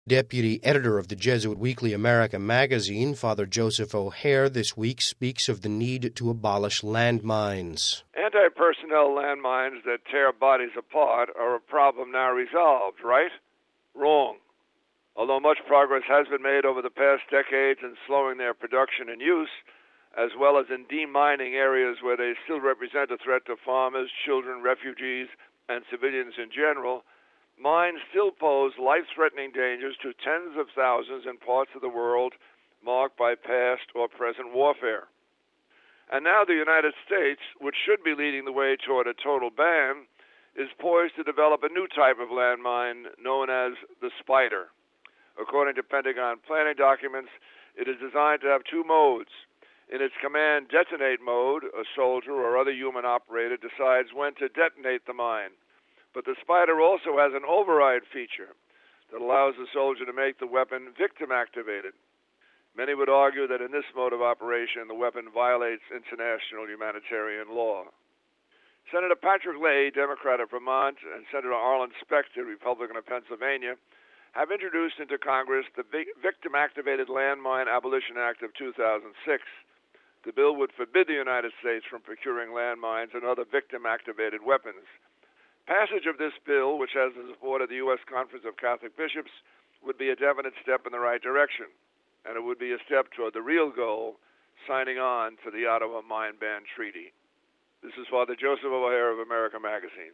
Deputy editor of the Jesuit weekly America magazine, Father Joseph O'Hare, this week speaks of the need to abolish landmines. Anti-personnel landmines that tear bodies apart are a problem now resolved, right? Wrong. Although much progress has been made over the past decades in slowing their production and use, as well as in demining areas where they still represent a threat to farmers, children, refugees, and civilians in general, mines still pose life-threatening dangers to tens of thousands in parts of the world marked by past or present warfare. And now the United States, which should be leading the way toward a total ban, is poised to develop a new type of landmine known as the Spider. According to Pentagon planning documents, it is designed to have two modes. In its command detonate mode, a soldier or other human operator decides when to detonate the mine. But the Spider also has an override feature that allows the soldier to make the weapon victim-activated. Many would argue that in this mode of operation, the weapon violates international humanitarian law. Senator Patrick Leahy, Democrat of Vermont, and Senator Arlen Specter, Republican of Pennsylvania, have introduced into Congress the Victim-Activated Landmine Abolition Act of 2006. The bill would forbid the United States from procuring landmines and other victim-activated weapons. Passage of this bill, which has the support of the U.S. Conference of Catholic Bishops, would be a definite step in the right direction, and it would be a step toward the real goal, signing on to the Ottawa Mine Ban Treaty. This is Father Joseph O'Hare of America Magazine.